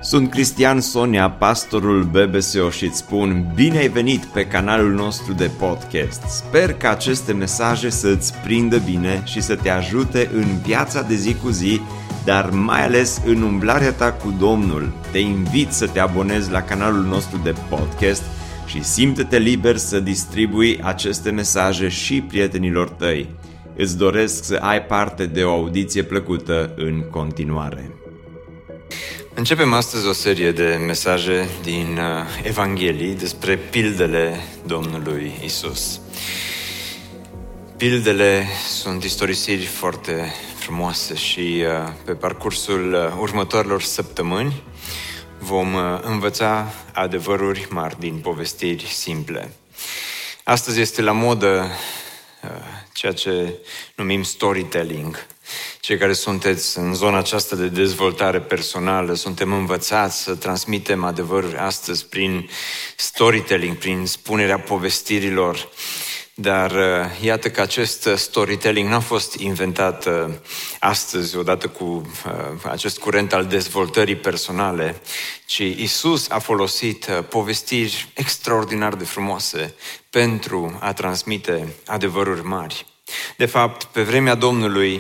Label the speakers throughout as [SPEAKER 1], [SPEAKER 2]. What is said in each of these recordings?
[SPEAKER 1] Sunt Cristian Sonia, pastorul BBSO și îți spun bine ai venit pe canalul nostru de podcast. Sper că aceste mesaje să îți prindă bine și să te ajute în viața de zi cu zi, dar mai ales în umblarea ta cu Domnul. Te invit să te abonezi la canalul nostru de podcast și simte-te liber să distribui aceste mesaje și prietenilor tăi. Îți doresc să ai parte de o audiție plăcută în continuare.
[SPEAKER 2] Începem astăzi o serie de mesaje din Evanghelii despre pildele Domnului Isus. Pildele sunt istorisiri foarte frumoase și pe parcursul următoarelor săptămâni vom învăța adevăruri mari din povestiri simple. Astăzi este la modă ceea ce numim storytelling. Cei care sunteți în zona aceasta de dezvoltare personală, suntem învățați să transmitem adevăruri astăzi prin storytelling, prin spunerea povestirilor. Dar iată că acest storytelling n-a fost inventat astăzi, odată cu acest curent al dezvoltării personale, ci Isus a folosit povestiri extraordinar de frumoase pentru a transmite adevăruri mari. De fapt, pe vremea Domnului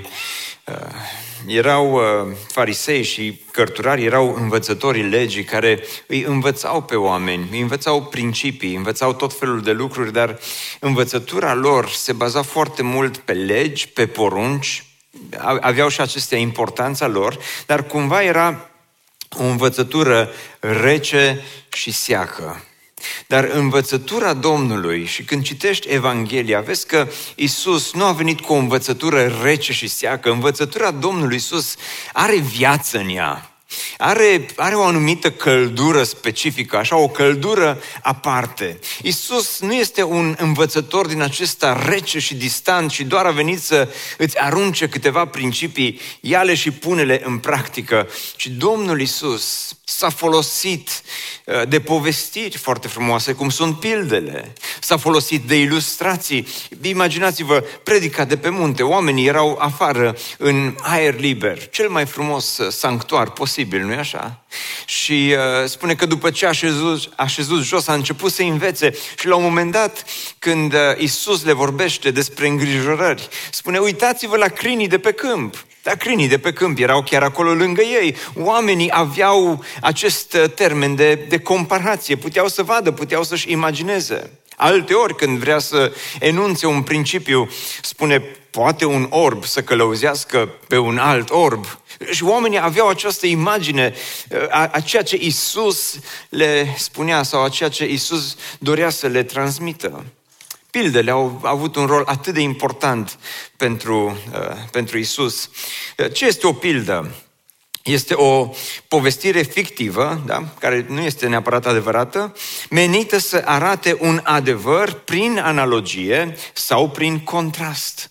[SPEAKER 2] erau farisei și cărturari, erau învățătorii legii care îi învățau pe oameni, îi învățau principii, învățau tot felul de lucruri, dar învățătura lor se baza foarte mult pe legi, pe porunci, aveau și acestea importanța lor, dar cumva era o învățătură rece și seacă. Dar învățătura Domnului, și când citești Evanghelia, vezi că Isus nu a venit cu o învățătură rece și seacă. Învățătura Domnului Isus are viață în ea. Are o anumită căldură specifică, așa, o căldură aparte. Isus nu este un învățător din acesta rece și distant și doar a venit să îți arunce câteva principii, ia-le și pune-le în practică, ci Domnul Isus s-a folosit de povestiri foarte frumoase, cum sunt pildele. S-a folosit de ilustrații. Imaginați-vă predica de pe munte. Oamenii erau afară în aer liber, cel mai frumos sanctuar posibil, nu-i așa? Și spune că după ce a așezut jos, a început să învețe și la un moment dat, când Isus le vorbește despre îngrijorări, spune, uitați-vă la crinii de pe câmp. Dar crinii de pe câmp erau chiar acolo lângă ei. Oamenii aveau acest termen de comparație. Puteau să vadă, puteau să-și imagineze. Alteori, când vrea să enunțe un principiu, spune, poate un orb să călăuzească pe un alt orb. Și oamenii aveau această imagine a ceea ce Isus le spunea sau a ceea ce Isus dorea să le transmită. Pildele au avut un rol atât de important pentru Isus. Ce este o pildă? Este o povestire fictivă, da? Care nu este neapărat adevărată, menită să arate un adevăr prin analogie sau prin contrast.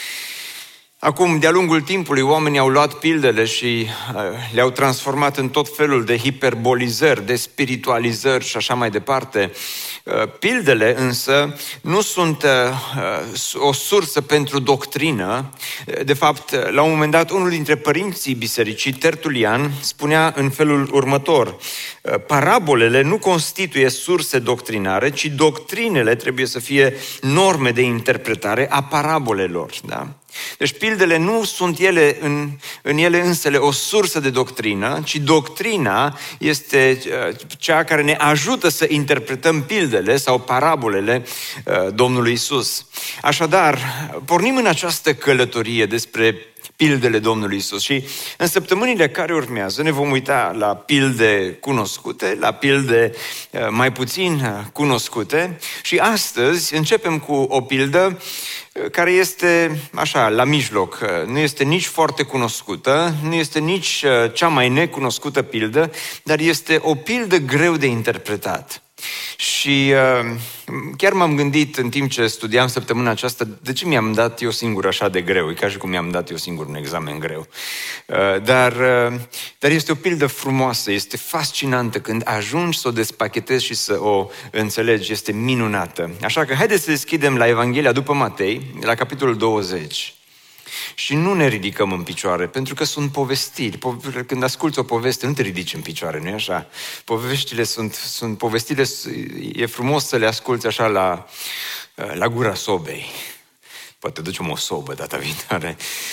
[SPEAKER 2] Acum, de-a lungul timpului, oamenii au luat pildele și le-au transformat în tot felul de hiperbolizări, de spiritualizări și așa mai departe. Pildele însă nu sunt o sursă pentru doctrină. De fapt, la un moment dat, unul dintre părinții bisericii, Tertulian, spunea în felul următor: parabolele nu constituie surse doctrinare, ci doctrinele trebuie să fie norme de interpretare a parabolelor. Da? Deci pildele nu sunt ele în ele însele o sursă de doctrină, ci doctrina este cea care ne ajută să interpretăm pildele sau parabolele Domnului Isus. Așadar, pornim în această călătorie despre pildele Domnului Isus și în săptămânile care urmează ne vom uita la pilde cunoscute, la pilde mai puțin cunoscute și astăzi începem cu o pildă care este așa, la mijloc. Nu este nici foarte cunoscută, nu este nici cea mai necunoscută pildă, dar este o pildă greu de interpretat. Și chiar m-am gândit în timp ce studiam săptămâna aceasta, de ce mi-am dat eu singur așa de greu? E ca și cum mi-am dat eu singur un examen greu. Dar este o pildă frumoasă, este fascinantă când ajungi să o despachetezi și să o înțelegi, este minunată. Așa că haideți să deschidem la Evanghelia după Matei, la capitolul 20. Și nu ne ridicăm în picioare, pentru că sunt povestiri. Când asculți o poveste, nu te ridici în picioare, nu-i așa? Poveștile sunt povestile, e frumos să le asculți așa la gura sobei. Poate ducem o sobă data viitoare.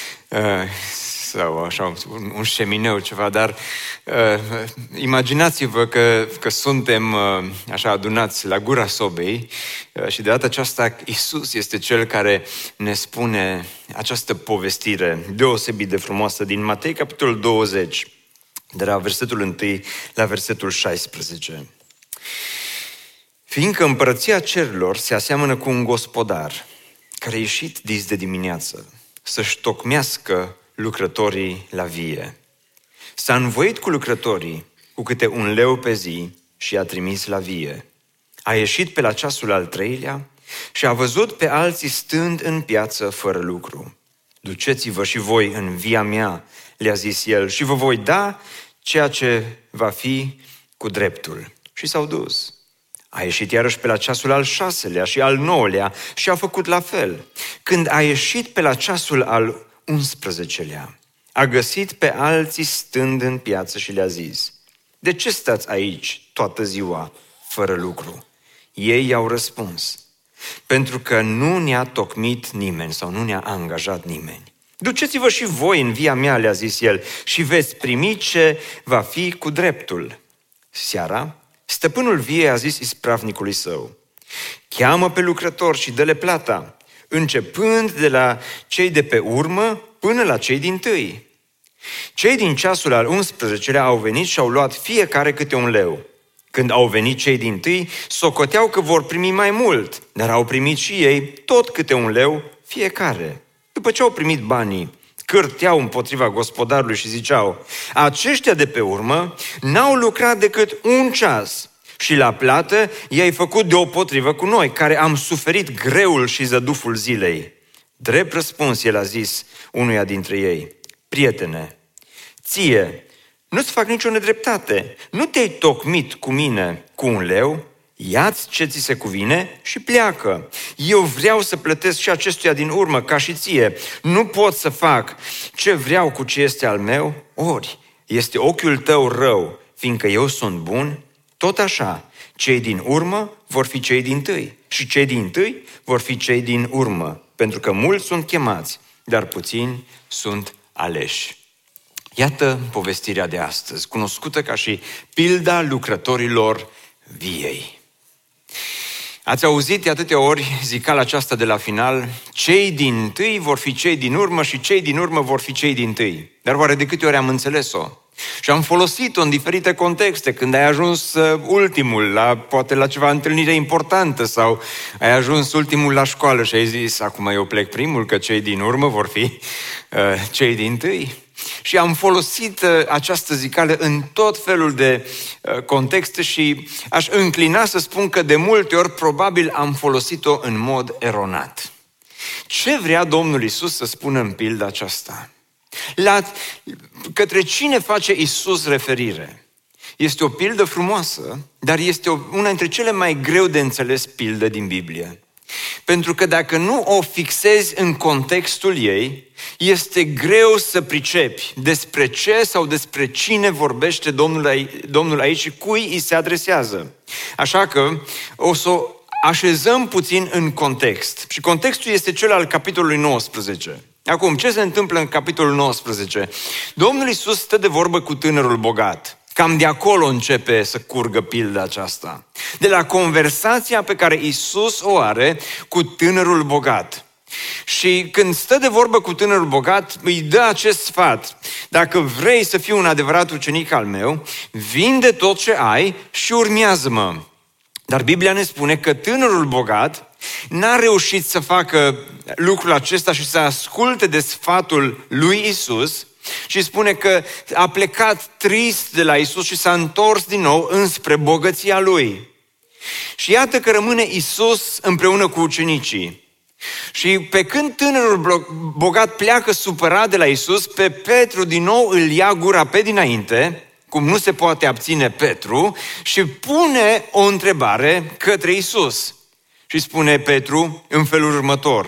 [SPEAKER 2] Sau așa, un șemineu, ceva, dar imaginați-vă că suntem așa adunați la gura sobei și de data aceasta Iisus este Cel care ne spune această povestire deosebit de frumoasă din Matei, capitolul 20, de la versetul 1 la versetul 16. Fiindcă împărăția cerurilor se aseamănă cu un gospodar care a ieșit dis de dimineață să-și tocmească lucrătorii la vie. S-a învoit cu lucrătorii cu câte 1 leu pe zi și i-a trimis la vie. A ieșit pe la ceasul al 3-lea și a văzut pe alții stând în piață fără lucru. Duceți-vă și voi în via mea, le-a zis el, și vă voi da ceea ce va fi cu dreptul. Și s-au dus. A ieșit iarăși pe la ceasul al 6-lea și al 9-lea și a făcut la fel. Când a ieșit pe la ceasul al 11-lea, a găsit pe alții stând în piață și le-a zis: de ce stați aici toată ziua fără lucru? Ei i-au răspuns: pentru că nu ne-a tocmit nimeni sau nu ne-a angajat nimeni. Duceți-vă și voi în via mea, le-a zis el, și veți primi ce va fi cu dreptul. Seara, stăpânul viei a zis ispravnicului său: cheamă pe lucrători și dă-le plata, începând de la cei de pe urmă până la cei dintâi. Cei din ceasul al 11-lea au venit și au luat fiecare câte 1 leu. Când au venit cei dintâi, socoteau că vor primi mai mult, dar au primit și ei tot câte 1 leu fiecare. După ce au primit banii, cârteau împotriva gospodarului și ziceau: aceștia de pe urmă n-au lucrat decât 1 ceas și la plată i-ai făcut deopotrivă cu noi, care am suferit greul și zăduful zilei. Drept răspuns, el a zis unuia dintre ei: prietene, ție nu-ți fac nicio nedreptate, nu te-ai tocmit cu mine cu 1 leu? Ia-ți ce ți se cuvine și pleacă. Eu vreau să plătesc și acestuia din urmă ca și ție. Nu pot să fac ce vreau cu ce este al meu? Ori este ochiul tău rău, fiindcă eu sunt bun? Tot așa, cei din urmă vor fi cei dintâi și cei dintâi vor fi cei din urmă, pentru că mulți sunt chemați, dar puțini sunt aleși. Iată povestirea de astăzi, cunoscută ca și pilda lucrătorilor viei. Ați auzit de atâtea ori zicala aceasta de la final: cei dintâi vor fi cei din urmă și cei din urmă vor fi cei dintâi. Dar oare de câte ori am înțeles-o? Și am folosit-o în diferite contexte, când ai ajuns ultimul, poate la ceva întâlnire importantă, sau ai ajuns ultimul la școală și ai zis: acum eu plec primul, că cei din urmă vor fi cei dintâi. Și am folosit această zicală în tot felul de contexte și aș înclina să spun că de multe ori probabil am folosit-o în mod eronat. Ce vrea Domnul Iisus să spună în pilda aceasta? Către cine face Iisus referire? Este o pildă frumoasă, dar este una dintre cele mai greu de înțeles pilde din Biblie. Pentru că dacă nu o fixezi în contextul ei, este greu să pricepi despre ce sau despre cine vorbește Domnul aici și cui îi se adresează. Așa că o să o așezăm puțin în context. Și contextul este cel al capitolului 19. Acum, ce se întâmplă în capitolul 19? Domnul Iisus stă de vorbă cu tânărul bogat. Cam de acolo începe să curgă pilda aceasta. De la conversația pe care Iisus o are cu tânărul bogat. Și când stă de vorbă cu tânărul bogat, îi dă acest sfat: dacă vrei să fii un adevărat ucenic al meu, vinde tot ce ai și urmează-mă. Dar Biblia ne spune că tânărul bogat n-a reușit să facă lucrul acesta și să asculte de sfatul lui Iisus, și spune că a plecat trist de la Iisus și s-a întors din nou înspre bogăția lui. Și iată că rămâne Iisus împreună cu ucenicii. Și pe când tânărul bogat pleacă supărat de la Iisus, pe Petru din nou îl ia gura pe dinainte, cum nu se poate abține Petru, și pune o întrebare către Iisus. Și spune Petru în felul următor: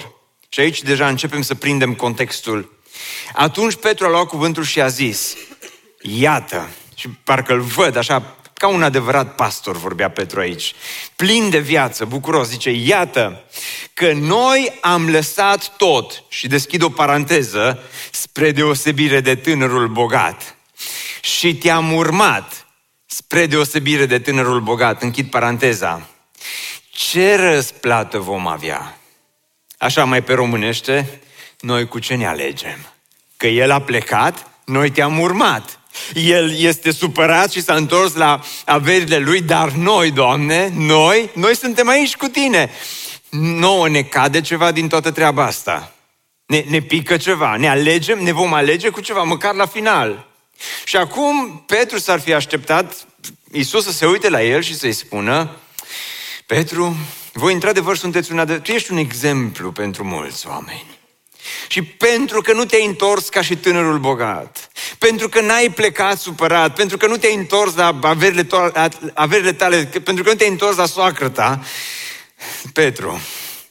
[SPEAKER 2] Și aici deja începem să prindem contextul. Atunci Petru a luat cuvântul și a zis, iată, și parcă îl văd așa, ca un adevărat pastor vorbea Petru aici, plin de viață, bucuros, zice, iată că noi am lăsat tot, și deschid o paranteză, spre deosebire de tânărul bogat, și te-am urmat spre deosebire de tânărul bogat, închid paranteza. Ce răsplată vom avea? Așa mai pe românește, noi cu ce ne alegem? Că el a plecat, noi te-am urmat. El este supărat și s-a întors la averile lui, dar noi, Doamne, noi suntem aici cu tine. Nouă ne cade ceva din toată treaba asta. Ne pică ceva, ne vom alege cu ceva, măcar la final. Și acum Petru s-ar fi așteptat Iisus să se uite la el și să-i spună, Petru, voi într-adevăr sunteți tu ești un exemplu pentru mulți oameni. Și pentru că nu te-ai întors ca și tânărul bogat, pentru că n-ai plecat supărat, pentru că nu te-ai întors la averile tale, pentru că nu te-ai întors la soacră ta, Petru,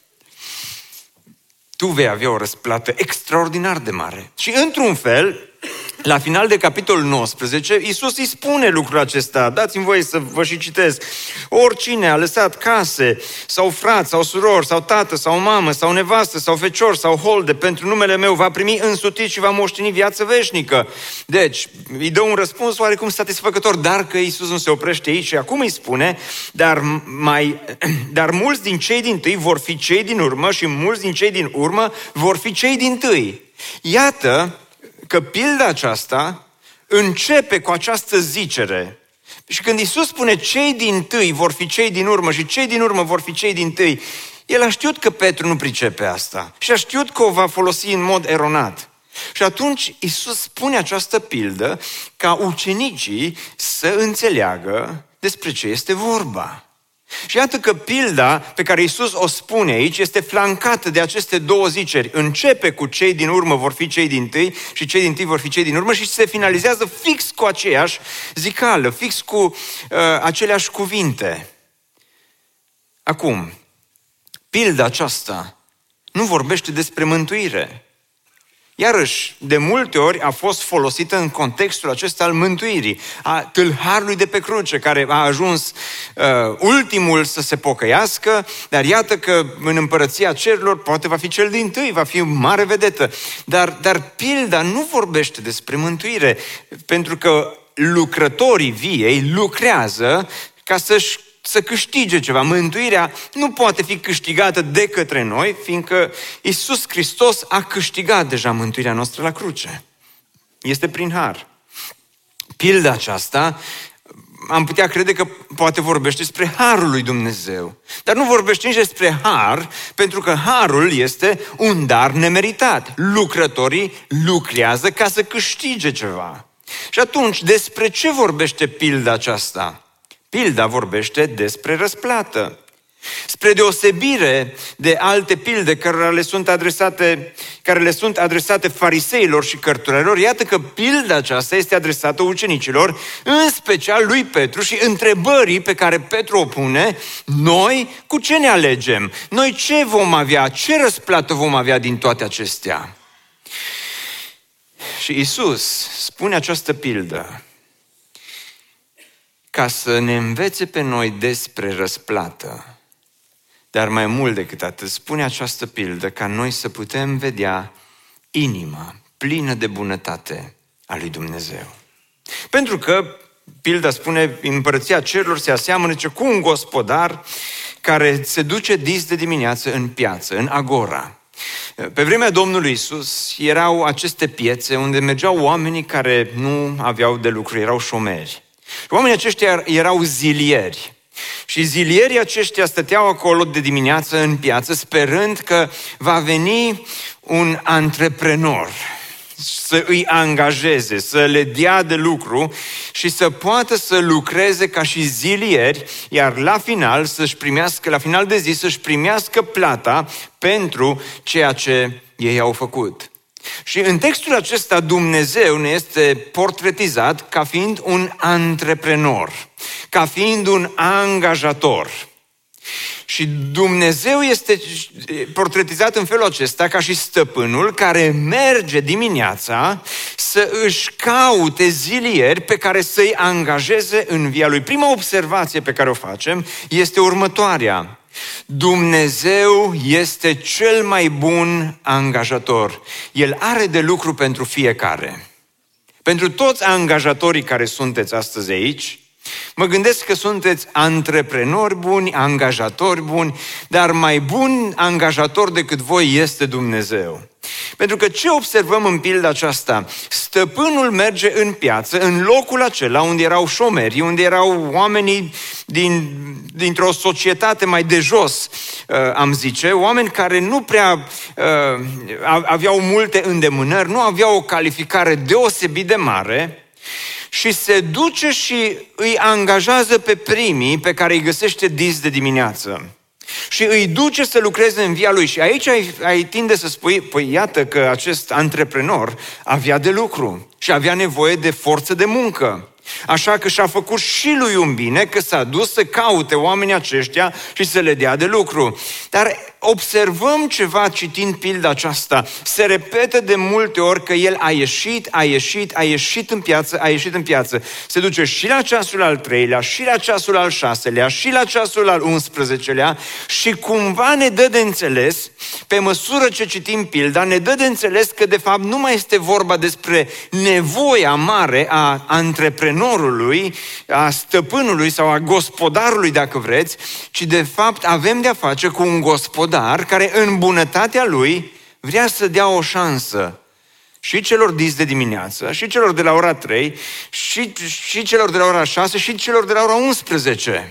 [SPEAKER 2] tu vei avea o răsplată extraordinar de mare. Și într-un fel, la final de capitolul 19, Iisus îi spune lucrul acesta. Dați-mi voie să vă și citesc. Oricine a lăsat case, sau frați, sau surori, sau tată, sau mamă, sau nevastă, sau fecior, sau holde, pentru numele meu va primi însutit și va moșteni viață veșnică. Deci, îi dă un răspuns oarecum satisfăcător, dar că Iisus nu se oprește aici și acum îi spune, dar mulți din cei dintâi vor fi cei din urmă și mulți din cei din urmă vor fi cei dintâi. Iată că pilda aceasta începe cu această zicere. Și când Iisus spune cei dintâi vor fi cei din urmă și cei din urmă vor fi cei dintâi, el a știut că Petru nu pricepe asta și a știut că o va folosi în mod eronat. Și atunci Iisus spune această pildă ca ucenicii să înțeleagă despre ce este vorba. Și iată că pilda pe care Iisus o spune aici este flancată de aceste două ziceri. Începe cu cei din urmă vor fi cei dintâi și cei dintâi vor fi cei din urmă și se finalizează fix cu aceeași zicală, fix cu aceleași cuvinte. Acum, pilda aceasta nu vorbește despre mântuire. Iarăși, de multe ori a fost folosită în contextul acesta al mântuirii, a tâlharului de pe cruce, care a ajuns ultimul să se pocăiască, dar iată că în împărăția cerurilor poate va fi cel dintâi, va fi mare vedetă. Dar pilda nu vorbește despre mântuire, pentru că lucrătorii viei lucrează ca să câștige ceva. Mântuirea nu poate fi câștigată de către noi, fiindcă Iisus Hristos a câștigat deja mântuirea noastră la cruce. Este prin har. Pilda aceasta am putea crede că poate vorbește despre harul lui Dumnezeu. Dar nu vorbește nici despre har, pentru că harul este un dar nemeritat. Lucrătorii lucrează ca să câștige ceva. Și atunci, despre ce vorbește pilda aceasta? Pilda vorbește despre răsplată. Spre deosebire de alte pilde care le sunt adresate fariseilor și cărturarilor, iată că pilda aceasta este adresată ucenicilor, în special lui Petru și întrebării pe care Petru o pune, noi cu ce ne alegem? Noi ce vom avea? Ce răsplată vom avea din toate acestea? Și Iisus spune această pildă ca să ne învețe pe noi despre răsplată. Dar mai mult decât atât, spune această pildă ca noi să putem vedea inima plină de bunătate a lui Dumnezeu. Pentru că, pilda spune, împărăția cerurilor se aseamănă cu un gospodar care se duce dis de dimineață în piață, în agora. Pe vremea Domnului Iisus erau aceste piețe unde mergeau oamenii care nu aveau de lucru, erau șomeri. Oamenii aceștia erau zilieri. Și zilierii aceștia stăteau acolo de dimineață în piață, sperând că va veni un antreprenor să îi angajeze, să le dea de lucru și să poată să lucreze ca și zilieri, iar la final la final de zi să-și primească plata pentru ceea ce ei au făcut. Și în textul acesta Dumnezeu ne este portretizat ca fiind un antreprenor, ca fiind un angajator. Și Dumnezeu este portretizat în felul acesta ca și stăpânul care merge dimineața să își caute zilieri pe care să-i angajeze în via lui. Prima observație pe care o facem este următoarea. Dumnezeu este cel mai bun angajator. El are de lucru pentru fiecare. Pentru toți angajatorii care sunteți astăzi aici, mă gândesc că sunteți antreprenori buni, angajatori buni, dar mai bun angajator decât voi este Dumnezeu. Pentru că ce observăm în pilda aceasta? Stăpânul merge în piață, în locul acela unde erau șomeri, unde erau oamenii dintr-o societate mai de jos, am zice, oameni care nu prea aveau multe îndemânări, nu aveau o calificare deosebit de mare, și se duce și îi angajează pe primii pe care îi găsește dis de dimineață. Și îi duce să lucreze în via lui. Și aici ai tinde să spui, păi iată că acest antreprenor avea de lucru și avea nevoie de forță de muncă. Așa că și-a făcut și lui un bine că s-a dus să caute oamenii aceștia și să le dea de lucru. Dar observăm ceva citind pilda aceasta. Se repetă de multe ori că el a ieșit în piață. Se duce și la ceasul al 3-lea, și la ceasul al 6-lea, și la ceasul al 11-lea și cumva ne dă de înțeles, pe măsură ce citim pilda, ne dă de înțeles că de fapt nu mai este vorba despre nevoia mare a antreprenorului, a stăpânului sau a gospodarului, dacă vreți, ci de fapt avem de-a face cu un gospodar care în bunătatea lui vrea să dea o șansă și celor dis de dimineață, și celor de la ora 3, și celor de la ora 6, și celor de la ora 11.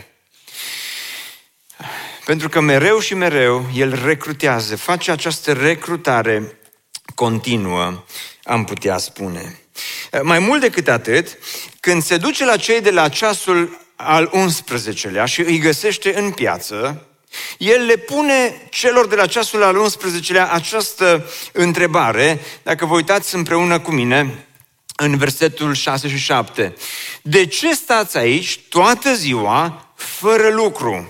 [SPEAKER 2] Pentru că mereu și mereu el recrutează, face această recrutare continuă, am putea spune. Mai mult decât atât, când se duce la cei de la ceasul al 11-lea și îi găsește în piață, el le pune celor de la ceasul al 11-lea această întrebare, dacă vă uitați împreună cu mine, în versetul 6 și 7. De ce stați aici toată ziua fără lucru?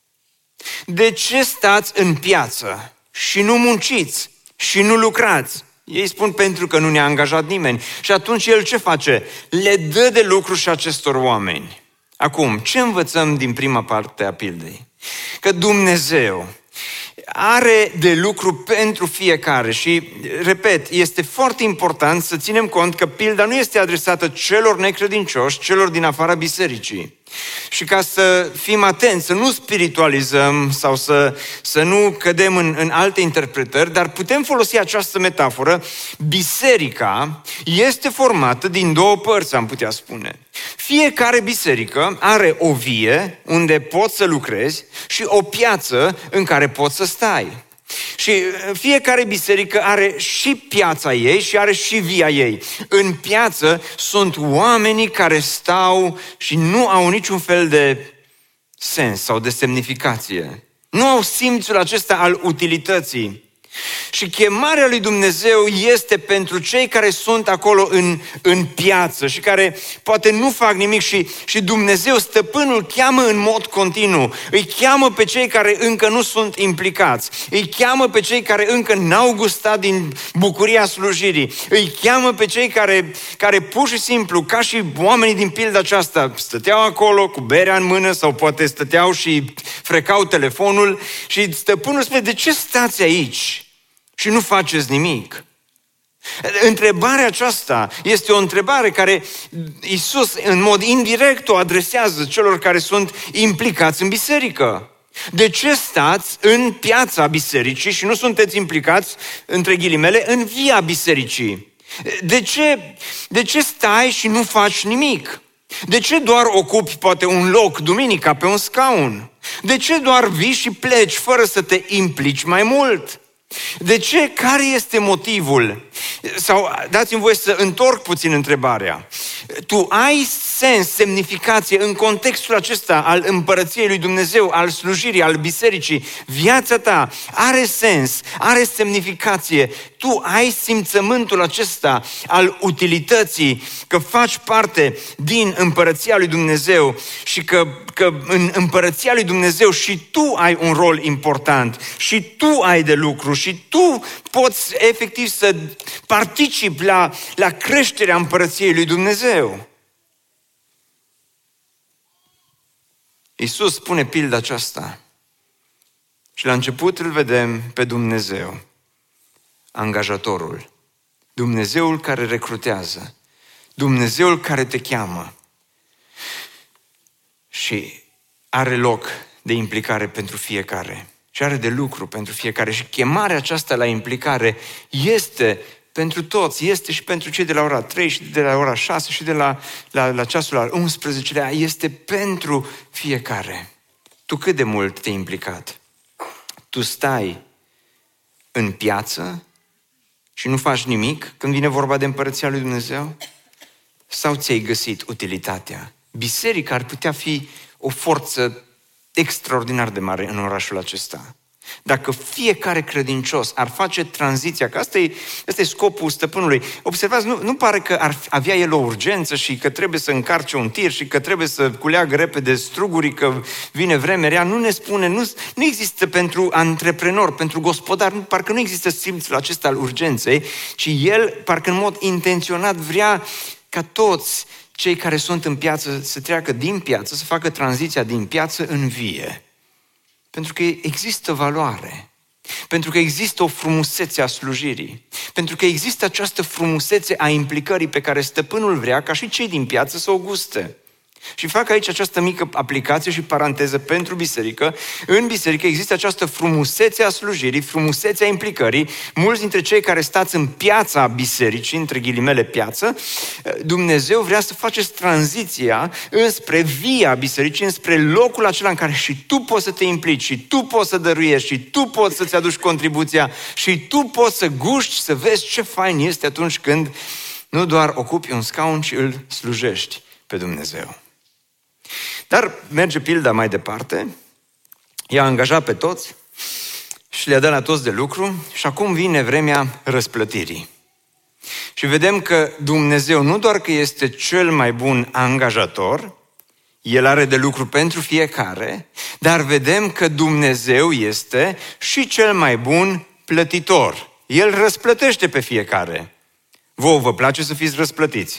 [SPEAKER 2] De ce stați în piață și nu munciți și nu lucrați? Ei spun pentru că nu ne-a angajat nimeni. Și atunci el ce face? Le dă de lucru și acestor oameni. Acum, ce învățăm din prima parte a pildei? Că Dumnezeu are de lucru pentru fiecare și, repet, este foarte important să ținem cont că pilda nu este adresată celor necredincioși, celor din afara bisericii. Și ca să fim atenți, să nu spiritualizăm sau să nu cădem în alte interpretări, dar putem folosi această metaforă. Biserica este formată din două părți, am putea spune. Fiecare biserică are o vie unde poți să lucrezi și o piață în care poți să stai. Și fiecare biserică are și piața ei și are și via ei. În piață sunt oamenii care stau și nu au niciun fel de sens sau de semnificație. Nu au simțul acesta al utilității. Și chemarea lui Dumnezeu este pentru cei care sunt acolo în piață și care poate nu fac nimic și Dumnezeu, stăpânul, cheamă în mod continuu. Îi cheamă pe cei care încă nu sunt implicați. Îi cheamă pe cei care încă n-au gustat din bucuria slujirii. Îi cheamă pe cei care pur și simplu, ca și oamenii din pilda aceasta, stăteau acolo cu berea în mână sau poate stăteau și frecau telefonul și stăpânul spune, de ce stați aici și nu faceți nimic? Întrebarea aceasta este o întrebare care Iisus în mod indirect o adresează celor care sunt implicați în biserică. De ce stați în piața bisericii și nu sunteți implicați, între ghilimele, în via bisericii? De ce stai și nu faci nimic? De ce doar ocupi poate un loc duminica pe un scaun? De ce doar vii și pleci fără să te implici mai mult? De ce? Care este motivul? Sau dați-mi voie să întorc puțin întrebarea. Tu ai sens, semnificație în contextul acesta al împărăției lui Dumnezeu, al slujirii, al bisericii. Viața ta are sens, are semnificație. Tu ai simțământul acesta al utilității, că faci parte din împărăția lui Dumnezeu și că în împărăția lui Dumnezeu și tu ai un rol important și tu ai de lucru și tu poți efectiv să participi la creșterea împărăției lui Dumnezeu. Iisus spune pilda aceasta și la început îl vedem pe Dumnezeu, angajatorul, Dumnezeul care recrutează, Dumnezeul care te cheamă și are loc de implicare pentru fiecare și are de lucru pentru fiecare și chemarea aceasta la implicare este pentru toți, este și pentru cei de la ora 3 și de la ora 6 și de la ceasul al 11-lea, este pentru fiecare. Tu cât de mult te-ai implicat? Tu stai în piață și nu faci nimic când vine vorba de împărăția lui Dumnezeu? Sau ți-ai găsit utilitatea? Biserica ar putea fi o forță extraordinar de mare în orașul acesta. Dacă fiecare credincios ar face tranziția, că asta e scopul stăpânului. Observați, nu pare că ar avea el o urgență și că trebuie să încarce un tir și că trebuie să culeagă repede struguri, că vine vreme rea. Nu ne spune, nu există pentru antreprenor, pentru gospodar, parcă nu există simțul acesta al urgenței, ci el, parcă în mod intenționat, vrea ca toți cei care sunt în piață să treacă din piață, să facă tranziția din piață în vie. Pentru că există valoare, pentru că există o frumusețe a slujirii, pentru că există această frumusețe a implicării pe care stăpânul vrea ca și cei din piață să o guste. Și fac aici această mică aplicație și paranteză pentru biserică. În biserică există această frumusețe a slujirii, frumusețe a implicării. Mulți dintre cei care stați în piața bisericii, între ghilimele piață, Dumnezeu vrea să faceți tranziția înspre via bisericii, înspre locul acela în care și tu poți să te implici, și tu poți să dăruiești, și tu poți să-ți aduci contribuția, și tu poți să guști, să vezi ce fain este atunci când nu doar ocupi un scaun, ci îl slujești pe Dumnezeu. Dar merge pilda mai departe, i-a angajat pe toți și le-a dat la toți de lucru și acum vine vremea răsplătirii. Și vedem că Dumnezeu nu doar că este cel mai bun angajator, El are de lucru pentru fiecare, dar vedem că Dumnezeu este și cel mai bun plătitor. El răsplătește pe fiecare. Vouă vă place să fiți răsplătiți?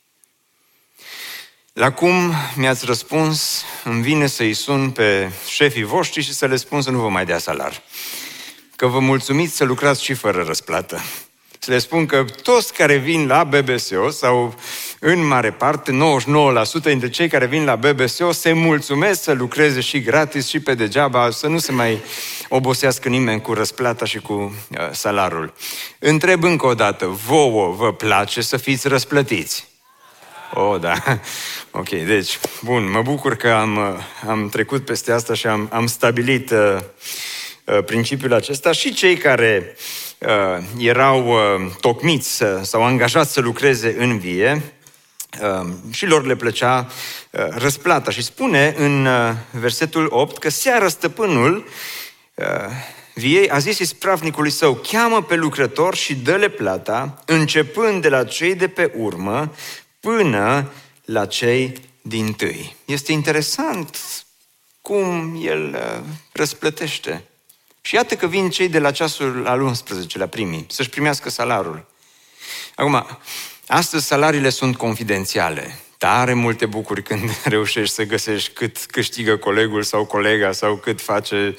[SPEAKER 2] La cum mi-ați răspuns, îmi vine să-i sun pe șefii voștri și să le spun să nu vă mai dea salar. Că vă mulțumiți să lucrați și fără răsplată. Să le spun că toți care vin la BBSO, sau în mare parte, 99% dintre cei care vin la BBSO se mulțumesc să lucreze și gratis și pe degeaba, să nu se mai obosească nimeni cu răsplata și cu salarul. Întreb încă o dată, vouă vă place să fiți răsplătiți? Oh, da. Ok, deci, bun, mă bucur că am trecut peste asta și am stabilit principiul acesta și cei care erau tocmiți sau angajați să lucreze în vie și lor le plăcea răsplata. Și spune în versetul 8 că seară stăpânul viei a zis ispravnicului său, cheamă pe lucrător și dă-le plata, începând de la cei de pe urmă până la cei dintâi. Este interesant cum el răsplătește. Și iată că vin cei de la ceasul al 11-lea primii, să-și primească salarul. Acum, astăzi salariile sunt confidențiale. Tare multe bucuri când reușești să găsești cât câștigă colegul sau colega sau cât face,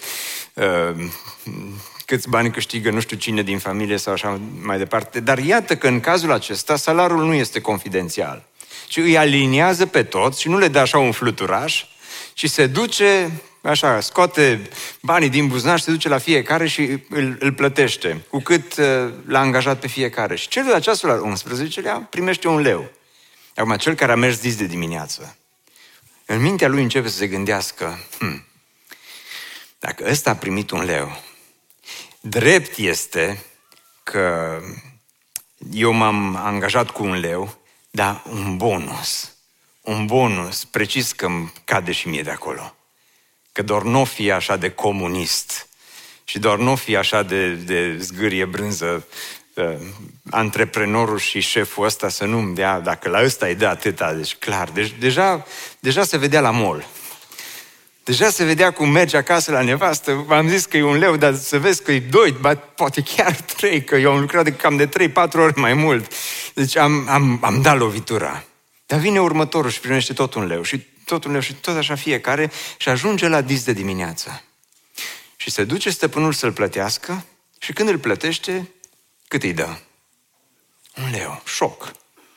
[SPEAKER 2] câți bani câștigă nu știu cine din familie sau așa mai departe. Dar iată că în cazul acesta salarul nu este confidențial, ci îi aliniază pe toți și nu le dă așa un fluturaș, ci se duce, așa, scoate banii din buzunar și se duce la fiecare și îl plătește, cu cât l-a angajat pe fiecare. Și cel de la ceasul al 11-lea primește un leu. Acum, cel care a mers dis de dimineață, în mintea lui începe să se gândească, dacă ăsta a primit un leu, drept este că eu m-am angajat cu un leu, dar un un bonus precis că îmi cade și mie de acolo. Că doar n-o fi așa de comunist și doar n-o fi așa de zgârie brânză antreprenorul și șeful ăsta să nu-mi dea, dacă la ăsta îi dă atâta, deci clar, deja se vedea la mall. Deja se vedea cum merge acasă la nevastă, v-am zis că e 1 leu, dar să vezi că e 2, poate chiar 3, că eu am lucrat de cam de 3-4 ori mai mult. Deci am dat lovitura. Dar vine următorul și primește tot 1 leu și tot 1 leu și tot așa fiecare și ajunge la dis de dimineață. Și se duce stăpânul să-l plătească și când îl plătește, cât îi dă? 1 leu. Șoc.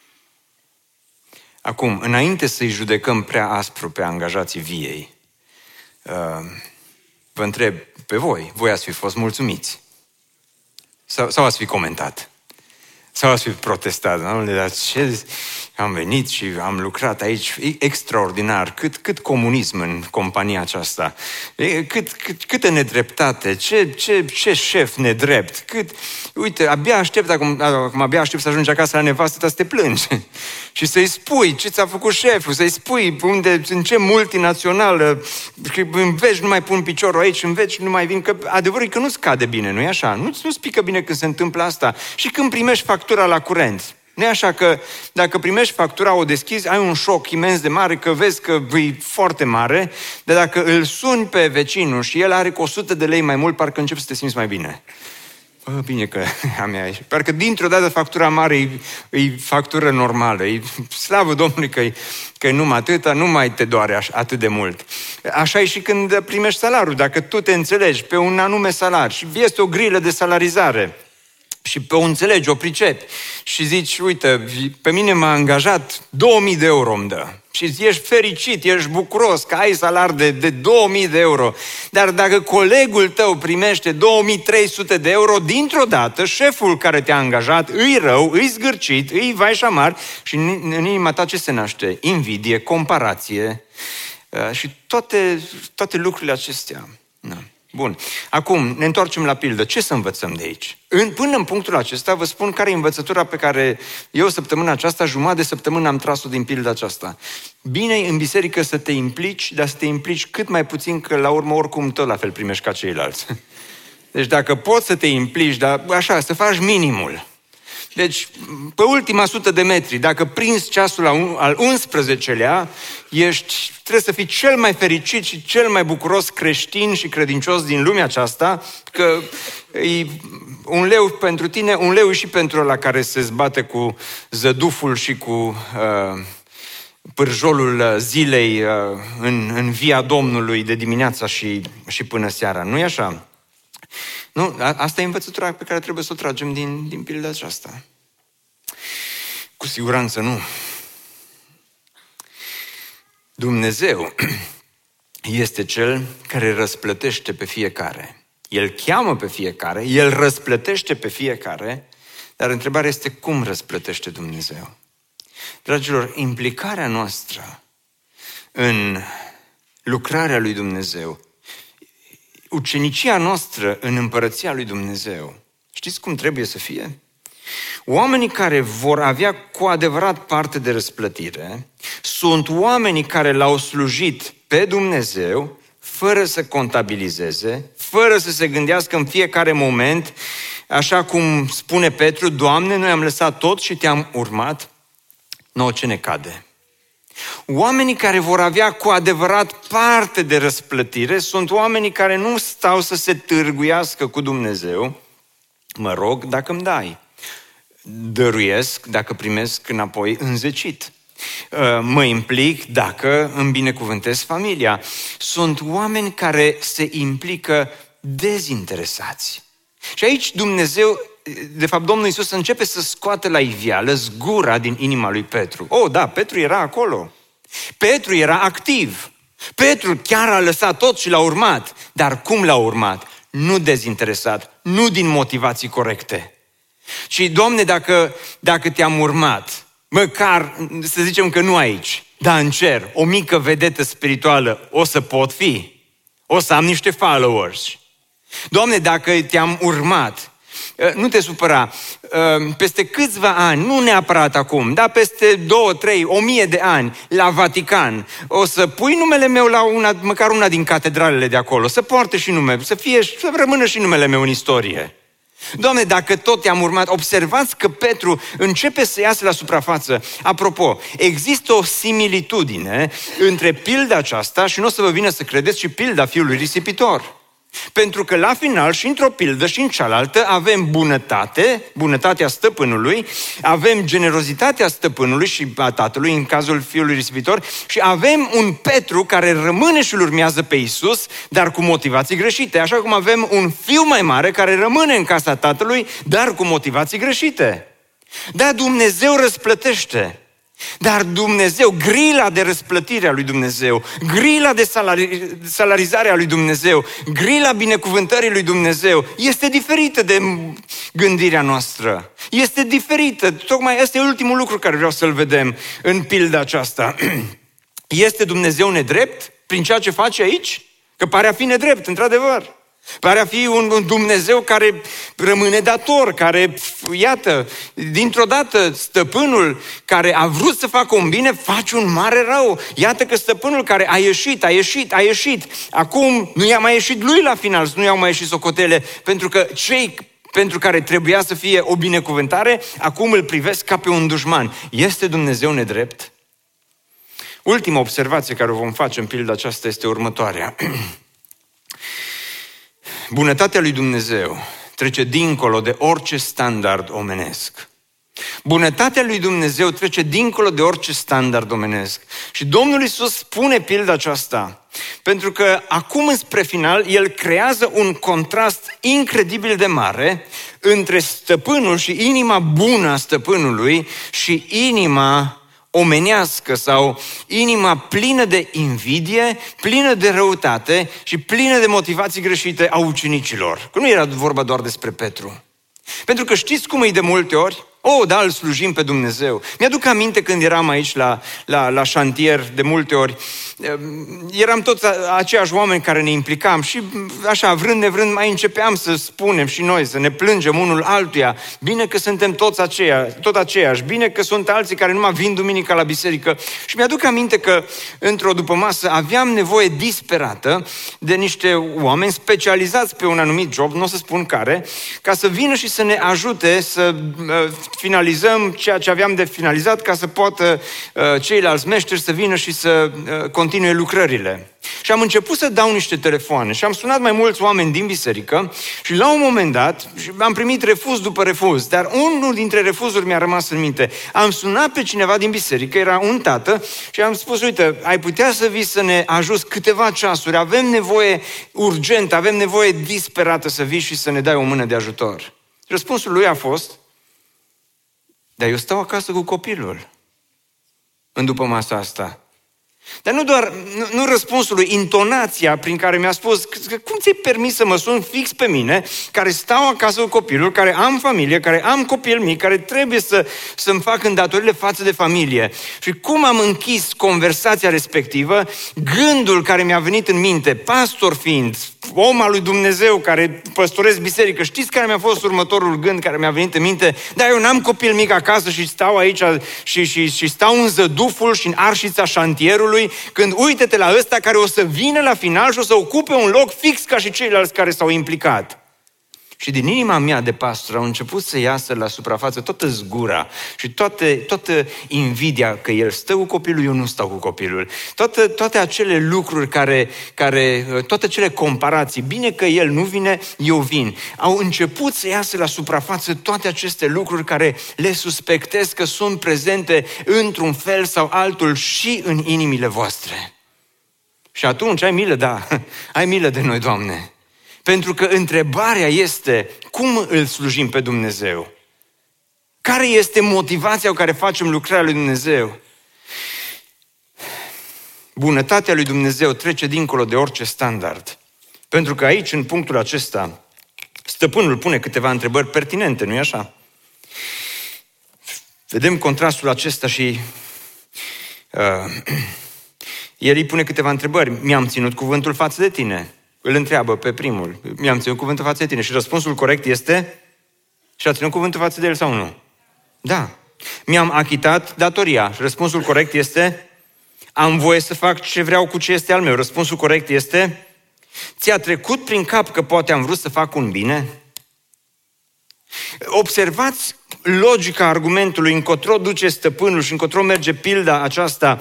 [SPEAKER 2] Acum, înainte să-i judecăm prea aspru pe angajații viei, vă întreb pe voi ați fi fost mulțumiți? Sau ați fi comentat? Sau ați fi protestat? Dar ce... Am venit și am lucrat aici extraordinar. Cât comunism în compania aceasta. Câtă nedreptate. Ce șef nedrept. Uite, abia aștept să ajungi acasă la nevastă să te plângi. Și să-i spui ce ți-a făcut șeful. Să-i spui în ce multinațională. În veci nu mai pun piciorul aici, în veci nu mai vin. Că adevărul e că nu-ți cade bine, nu-i așa? Nu-ți pică bine când se întâmplă asta. Și când primești factura la curent. Nu e așa că dacă primești factura, o deschizi, ai un șoc imens de mare, că vezi că e foarte mare, dar dacă îl suni pe vecinul și el are cu 100 de lei mai mult, parcă începi să te simți mai bine. Bine că a mea e. Parcă dintr-o dată factura mare e factură normală. E slavă Domnului că e numai atâta, nu mai te doare atât de mult. Așa e și când primești salariul. Dacă tu te înțelegi pe un anume salar și este o grilă de salarizare, și pe o înțelegi, o pricepi și zici, uite, pe mine m-a angajat 2000 de euro îmi dă. Și ești fericit, ești bucuros că ai salar de 2000 de euro. Dar dacă colegul tău primește 2300 de euro, dintr-o dată, șeful care te-a angajat îi rău, îi zgârcit, îi vai și amar și în inima ta ce se naște? Invidie, comparație și toate lucrurile acestea. Da. Bun. Acum ne întoarcem la pildă. Ce să învățăm de aici? Până în punctul acesta vă spun care e învățătura pe care eu săptămâna aceasta, jumătate de săptămână am tras-o din pilda aceasta. Bine în biserică să te implici, dar să te implici cât mai puțin, că la urmă oricum tot la fel primești ca ceilalți. Deci dacă poți să te implici, dar așa, să faci minimul. Deci, pe ultima 100 de metri, dacă prinzi ceasul al 11-lea, trebuie să fii cel mai fericit și cel mai bucuros creștin și credincios din lumea aceasta, că e 1 leu pentru tine, 1 leu și pentru ăla care se zbate cu zăduful și cu pârjolul zilei în via Domnului de dimineața și până seara. Nu e așa? Nu? Asta e învățătura pe care trebuie să o tragem din pilda aceasta. Cu siguranță nu. Dumnezeu este Cel care răsplătește pe fiecare. El cheamă pe fiecare, El răsplătește pe fiecare, dar întrebarea este cum răsplătește Dumnezeu. Dragilor, implicarea noastră în lucrarea lui Dumnezeu, ucenicia noastră în împărăția lui Dumnezeu, știți cum trebuie să fie? Oamenii care vor avea cu adevărat parte de răsplătire sunt oamenii care l-au slujit pe Dumnezeu fără să contabilizeze, fără să se gândească în fiecare moment, așa cum spune Petru, Doamne, noi am lăsat tot și te-am urmat, nouă ce ne cade. Oamenii care vor avea cu adevărat parte de răsplătire sunt oamenii care nu stau să se târguiască cu Dumnezeu. Mă rog dacă îmi dai. Dăruiesc dacă primesc înapoi înzecit. Mă implic dacă îmi binecuvântez familia. Sunt oameni care se implică dezinteresați. Și aici Dumnezeu, de fapt Domnul Iisus începe să scoată la iveală zgura din inima lui Petru. Oh, da, Petru era acolo. Petru era activ. Petru chiar a lăsat tot și l-a urmat. Dar cum l-a urmat? Nu dezinteresat, nu din motivații corecte. Și, Doamne, dacă te-am urmat, măcar, să zicem că nu aici, dar în cer, o mică vedetă spirituală, o să pot fi. O să am niște followers. Doamne, dacă te-am urmat, nu te supăra, peste câțiva ani, nu neapărat acum, dar peste 2, 3, 1000 de ani, la Vatican, o să pui numele meu la măcar una din catedralele de acolo, să poarte și numele, să rămână și numele meu în istorie. Doamne, dacă tot te-am urmat, observați că Petru începe să iasă la suprafață. Apropo, există o similitudine între pilda aceasta și nu o să vă vină să credeți și pilda fiului risipitor. Pentru că la final și într-o pildă și în cealaltă avem bunătatea stăpânului, avem generozitatea stăpânului și a tatălui în cazul fiului risipitor și avem un Petru care rămâne și îl urmează pe Iisus, dar cu motivații greșite. Așa cum avem un fiu mai mare care rămâne în casa tatălui, dar cu motivații greșite. Da, Dumnezeu răsplătește. Dar Dumnezeu, grila de răsplătire a lui Dumnezeu, grila de salarizare a lui Dumnezeu, grila binecuvântării lui Dumnezeu este diferită de gândirea noastră. Este diferită. Tocmai ăsta e ultimul lucru care vreau să-l vedem în pilda aceasta. Este Dumnezeu nedrept prin ceea ce face aici? Că pare a fi nedrept, într-adevăr. Pare a fi un Dumnezeu care rămâne dator, care, iată, dintr-o dată stăpânul care a vrut să facă un bine, face un mare rău. Iată că stăpânul care a ieșit. Acum nu i-a mai ieșit lui la final, nu i-au mai ieșit socotele, pentru că cei pentru care trebuia să fie o binecuvântare, acum îl privesc ca pe un dușman. Este Dumnezeu nedrept? Ultima observație care o vom face în pilda aceasta este următoarea. Bunătatea lui Dumnezeu trece dincolo de orice standard omenesc. Bunătatea lui Dumnezeu trece dincolo de orice standard omenesc. Și Domnul Iisus spune pilda aceasta, pentru că acum spre final, El creează un contrast incredibil de mare între stăpânul și inima bună a stăpânului și inima omenească sau inima plină de invidie, plină de răutate și plină de motivații greșite a ucenicilor. Că nu era vorba doar despre Petru. Pentru că știți cum e de multe ori? Da, îl slujim pe Dumnezeu. Mi-aduc aminte când eram aici la șantier, de multe ori, eram toți aceiași oameni care ne implicam și așa, vrând nevrând, mai începeam să spunem și noi, să ne plângem unul altuia. Bine că suntem tot aceiași, bine că sunt alții care numai vin duminica la biserică. Și mi-aduc aminte că într-o dupămasă aveam nevoie disperată de niște oameni specializați pe un anumit job, nu o să spun care, ca să vină și să ne ajute să finalizăm ceea ce aveam de finalizat ca să poată ceilalți meșteri să vină și să continue lucrările. Și am început să dau niște telefoane și am sunat mai mulți oameni din biserică și la un moment dat am primit refuz după refuz, dar unul dintre refuzuri mi-a rămas în minte. Am sunat pe cineva din biserică, era un tată și am spus, uite, ai putea să vii să ne ajuți câteva ceasuri, avem nevoie urgent, avem nevoie disperată să vii și să ne dai o mână de ajutor. Răspunsul lui a fost, dar eu stau acasă cu copilul în după masa asta. Dar nu răspunsul lui, intonația prin care mi-a spus, cum ți-ai permis să mă suni fix pe mine, care stau acasă cu copilul, care am familie, care am copil mic, care trebuie să-mi fac îndatorile față de familie. Și cum am închis conversația respectivă, gândul care mi-a venit în minte, pastor fiind, om al lui Dumnezeu care păstorez biserică, știți care mi-a fost următorul gând care mi-a venit în minte? Da, eu n-am copil mic acasă și stau aici și stau în zăduful și în arșița șantierului, când uite-te la ăsta care o să vină la final și o să ocupe un loc fix ca și ceilalți care s-au implicat. Și din inima mea de pastor au început să iasă la suprafață toată zgura și toată invidia că el stă cu copilul, eu nu stau cu copilul. Toate acele lucruri toate acele comparații, bine că el nu vine, eu vin. Au început să iasă la suprafață toate aceste lucruri care le suspectez că sunt prezente într-un fel sau altul și în inimile voastre. Și atunci ai milă de noi, Doamne. Pentru că întrebarea este, cum îl slujim pe Dumnezeu? Care este motivația cu care facem lucrarea lui Dumnezeu? Bunătatea lui Dumnezeu trece dincolo de orice standard. Pentru că aici, în punctul acesta, stăpânul pune câteva întrebări pertinente, nu-i așa? Vedem contrastul acesta și el îi pune câteva întrebări. Mi-am ținut cuvântul față de tine. Îl întreabă pe primul, mi-am ținut cuvântul față de tine și răspunsul corect este Și a ținut cuvântul față de el sau nu? Da. Mi-am achitat datoria. Răspunsul corect este: am voie să fac ce vreau cu ce este al meu. Răspunsul corect este: ți-a trecut prin cap că poate am vrut să fac un bine? Observați logica argumentului, încotro duce stăpânul și încotro merge pilda aceasta.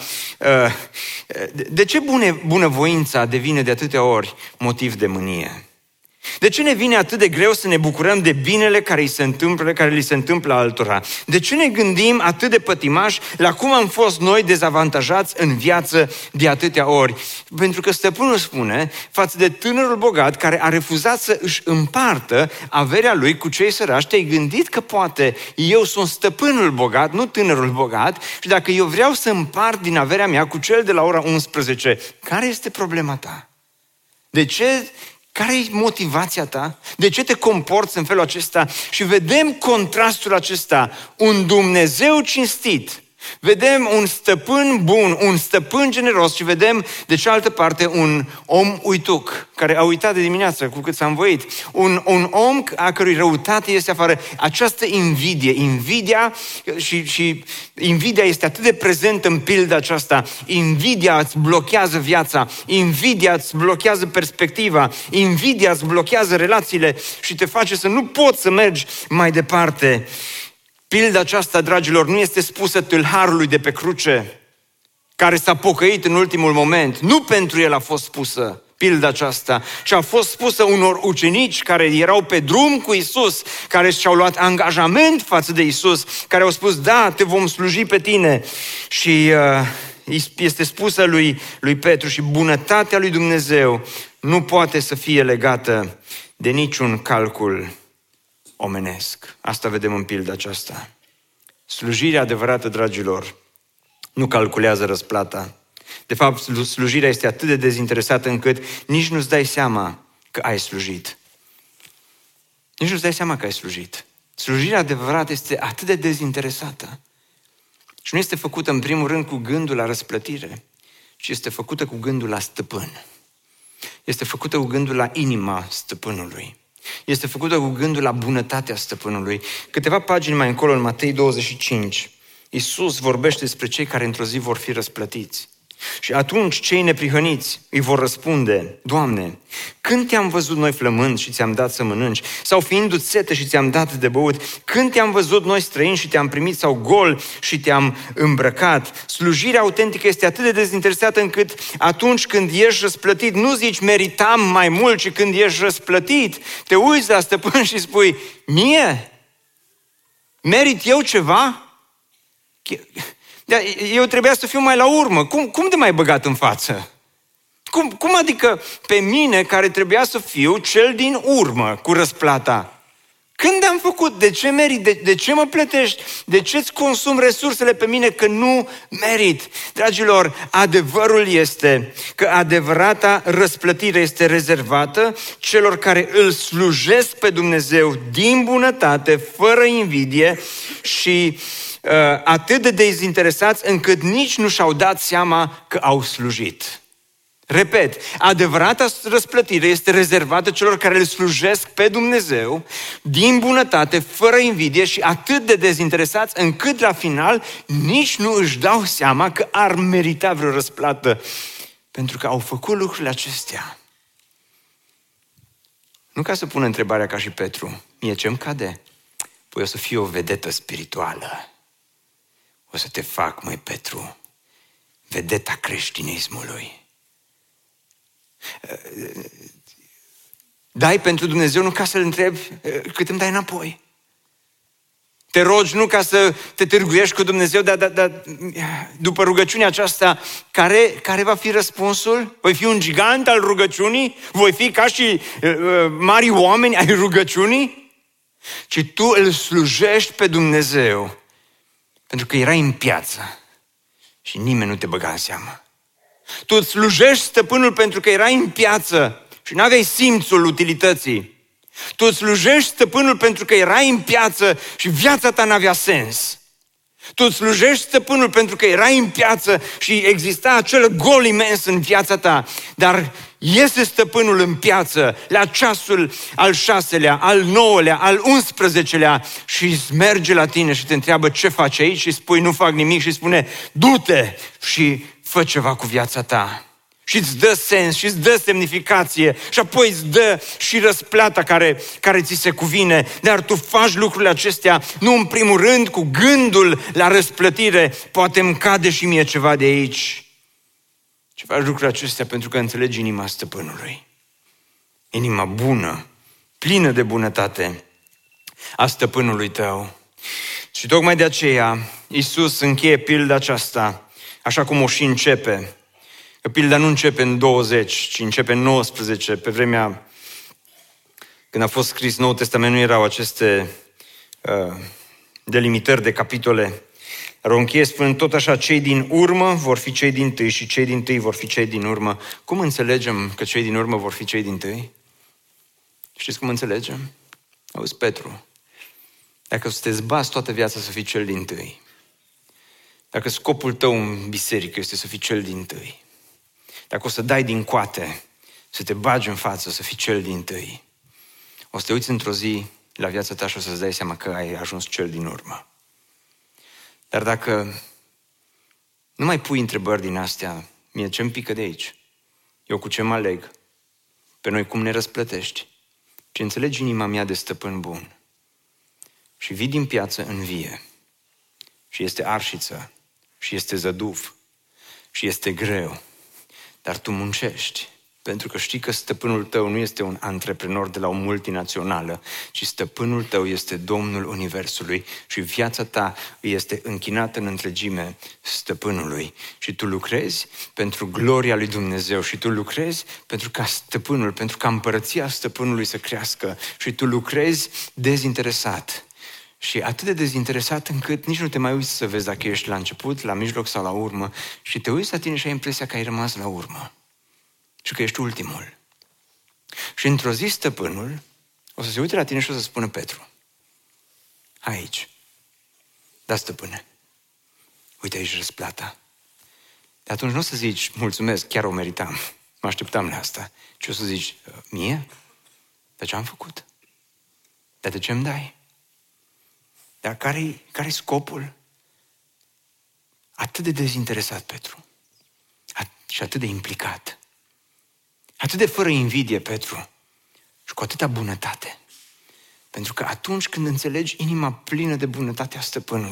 [SPEAKER 2] De ce bunăvoința devine de atâtea ori motiv de mânie? De ce ne vine atât de greu să ne bucurăm de binele care li se întâmplă altora? De ce ne gândim atât de pătimași la cum am fost noi dezavantajați în viață de atâtea ori? Pentru că stăpânul spune față de tânărul bogat care a refuzat să își împartă averea lui cu cei săraci: te-ai gândit că poate eu sunt stăpânul bogat, nu tânărul bogat, și dacă eu vreau să împart din averea mea cu cel de la ora 11, care este problema ta? De ce? Care e motivația ta? De ce te comporți în felul acesta? Și vedem contrastul acesta. Un Dumnezeu cinstit. Vedem un stăpân bun, un stăpân generos și vedem de cealaltă parte un om uituc, care a uitat de dimineață cu cât s-a învoit. Un om a cărui răutate este afară. Această invidia și invidia este atât de prezentă în pilda aceasta. Invidia îți blochează viața, invidia îți blochează perspectiva, invidia îți blochează relațiile și te face să nu poți să mergi mai departe. Pilda aceasta, dragilor, nu este spusă tâlharului de pe cruce, care s-a pocăit în ultimul moment. Nu pentru el a fost spusă pilda aceasta, ci a fost spusă unor ucenici care erau pe drum cu Iisus, care și-au luat angajament față de Iisus, care au spus: da, te vom sluji pe tine. Și este spusă lui Petru: și bunătatea lui Dumnezeu nu poate să fie legată de niciun calcul omenesc. Asta vedem în pilda aceasta. Slujirea adevărată, dragilor, nu calculează răsplata. De fapt, slujirea este atât de dezinteresată încât nici nu-ți dai seama că ai slujit. Nici nu-ți dai seama că ai slujit. Slujirea adevărată este atât de dezinteresată și nu este făcută în primul rând cu gândul la răsplătire, ci este făcută cu gândul la stăpân. Este făcută cu gândul la inima stăpânului. Este făcută cu gândul la bunătatea stăpânului. Câteva pagini mai încolo, în Matei 25, Iisus vorbește despre cei care într-o zi vor fi răsplătiți. Și atunci cei neprihăniți îi vor răspunde: Doamne, când te-am văzut noi flămând și ți-am dat să mănânci? Sau fiindu-ți sete și ți-am dat de băut? Când te-am văzut noi străini și te-am primit? Sau gol și te-am îmbrăcat? Slujirea autentică este atât de dezinteresată încât atunci când ești răsplătit, nu zici meritam mai mult, ci când ești răsplătit, te uiți la stăpân și spui: mie? Merit eu ceva? Eu trebuia să fiu mai la urmă. Cum de mai băgat în față? Cum adică pe mine, care trebuia să fiu cel din urmă cu răsplata? Când am făcut? De ce merit? De ce mă plătești? De ce îți consum resursele pe mine că nu merit? Dragilor, adevărul este că adevărata răsplătire este rezervată celor care îl slujesc pe Dumnezeu din bunătate, fără invidie și atât de dezinteresați încât nici nu și-au dat seama că au slujit. Repet, adevărata răsplătire este rezervată celor care îl slujesc pe Dumnezeu din bunătate, fără invidie și atât de dezinteresați încât la final nici nu își dau seama că ar merita vreo răsplată, pentru că au făcut lucrurile acestea. Nu ca să pună întrebarea ca și Petru: mie ce-mi cade? Păi o să fiu o vedetă spirituală. O să te fac, măi Petru, vedeta creștinismului. Dai pentru Dumnezeu nu ca să-L întrebi cât îmi dai înapoi. Te rogi nu ca să te târguiești cu Dumnezeu, dar după rugăciunea aceasta, care va fi răspunsul? Voi fi un gigant al rugăciunii? Voi fi ca și mari oameni ai rugăciunii? Ci tu îl slujești pe Dumnezeu pentru că erai în piață și nimeni nu te băga în seamă. Tu îți slujești stăpânul pentru că erai în piață și nu aveai simțul utilității. Tu îți slujești stăpânul pentru că erai în piață și viața ta n-avea sens. Tu îți slujești stăpânul pentru că erai în piață și exista acel gol imens în viața ta. Dar iese stăpânul în piață la ceasul al 6-lea, al 9-lea, al 11-lea și merge la tine și te întreabă ce faci aici și spui nu fac nimic și spune du-te și fă ceva cu viața ta. Și îți dă sens și îți dă semnificație și apoi îți dă și răsplata care ți se cuvine. Dar tu faci lucrurile acestea nu în primul rând cu gândul la răsplătire. Poate îmi cade și mie ceva de aici. Și faci lucrurile acestea pentru că înțelegi inima stăpânului. Inima bună, plină de bunătate a stăpânului tău. Și tocmai de aceea Iisus încheie pilda aceasta așa cum o și începe. Că pilda nu începe în 20, ci începe în 19. Pe vremea când a fost scris Noul Testament nu erau aceste delimitări de capitole. Dar o încheie spunând tot așa, cei din urmă vor fi cei din tâi și cei din tâi vor fi cei din urmă. Cum înțelegem că cei din urmă vor fi cei din tâi? Știți cum înțelegem? Auzi, Petru, dacă o să te zbați toată viața să fii cel din tâi, dacă scopul tău în biserică este să fii cel din tâi, dacă o să dai din coate, să te bagi în față, să fii cel din tâi, o să te uiți într-o zi la viața ta și o să-ți dai seama că ai ajuns cel din urmă. Dar dacă nu mai pui întrebări din astea, mie ce-mi pică de aici? Eu cu ce mă aleg? Pe noi cum ne răsplătești? Ce înțelegi inima mea de stăpân bun? Și vii din piață în vie. Și este arșiță. Și este zăduf. Și este greu. Dar tu muncești. Pentru că știi că stăpânul tău nu este un antreprenor de la o multinațională, ci stăpânul tău este Domnul Universului și viața ta este închinată în întregime stăpânului. Și tu lucrezi pentru gloria lui Dumnezeu și tu lucrezi pentru ca stăpânul, pentru ca împărăția stăpânului să crească și tu lucrezi dezinteresat. Și atât de dezinteresat încât nici nu te mai uiți să vezi dacă ești la început, la mijloc sau la urmă și te uiți la tine și ai impresia că ai rămas la urmă. Și că ești ultimul. Și într-o zi stăpânul o să se uite la tine și o să spună Petru, aici, da stăpâne, uite aici răsplata. De atunci nu o să zici, mulțumesc, chiar o meritam, mă așteptam la asta, ci o să zici, mie? Dar ce am făcut? Dar de ce îmi dai? Dar care-i scopul? Atât de dezinteresat, Petru, și atât de implicat. Atât de fără invidie, Petru, și cu atâta bunătate. Pentru că atunci când înțelegi inima plină de bunătatea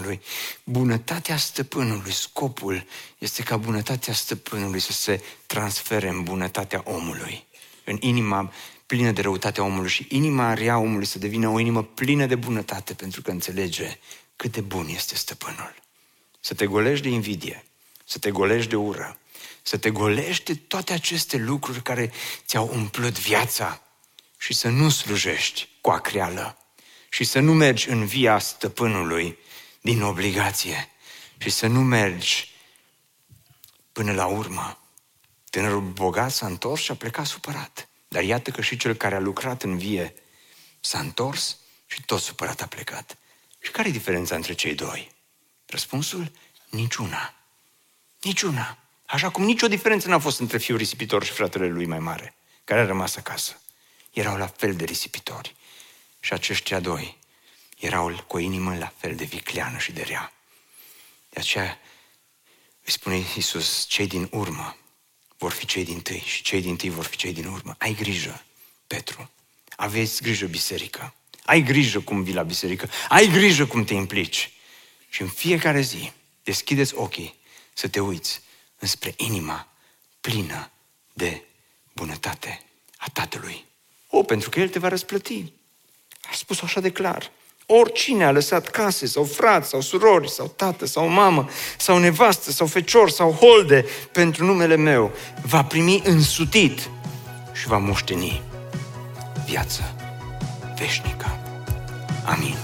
[SPEAKER 2] stăpânului, scopul este ca bunătatea stăpânului să se transfere în bunătatea omului, în inima plină de răutatea omului și inima rea omului să devină o inimă plină de bunătate pentru că înțelege cât de bun este stăpânul. Să te golești de invidie, să te golești de ură, să te golești de toate aceste lucruri care ți-au umplut viața și să nu slujești cu acreală și să nu mergi în via stăpânului din obligație și să nu mergi până la urmă. Tânărul bogat s-a întors și a plecat supărat. Dar iată că și cel care a lucrat în vie s-a întors și tot supărat a plecat. Și care e diferența între cei doi? Răspunsul? Niciuna. Niciuna. Așa cum nicio diferență n-a fost între fiul risipitor și fratele lui mai mare, care a rămas acasă. Erau la fel de risipitori. Și aceștia doi erau cu o inimă la fel de vicleană și de rea. De aceea îi spune Iisus, cei din urmă vor fi cei din tâi și cei din tâi vor fi cei din urmă. Ai grijă, Petru. Aveți grijă, biserică. Ai grijă cum vii la biserică. Ai grijă cum te implici. Și în fiecare zi deschideți ochii să te uiți înspre inima plină de bunătate a Tatălui. Pentru că El te va răsplăti. A spus așa de clar. Oricine a lăsat case sau frați sau surori sau tată sau mamă sau nevastă sau fecior sau holde pentru numele meu va primi însutit și va moșteni viața veșnică. Amin.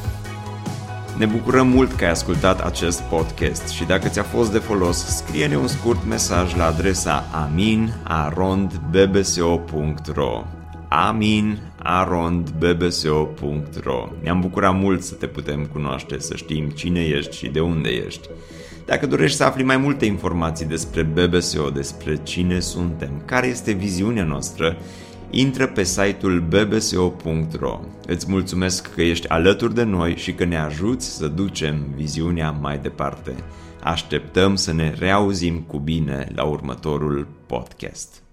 [SPEAKER 1] Ne bucurăm mult că ai ascultat acest podcast și dacă ți-a fost de folos, scrie-ne un scurt mesaj la adresa amin@bbso.ro. Amin. arondbbso.ro. Ne-am bucurat mult să te putem cunoaște, să știm cine ești și de unde ești. Dacă dorești să afli mai multe informații despre BBSO, despre cine suntem, care este viziunea noastră, intră pe site-ul bbso.ro. Îți mulțumesc că ești alături de noi și că ne ajuți să ducem viziunea mai departe. Așteptăm să ne reauzim cu bine la următorul podcast.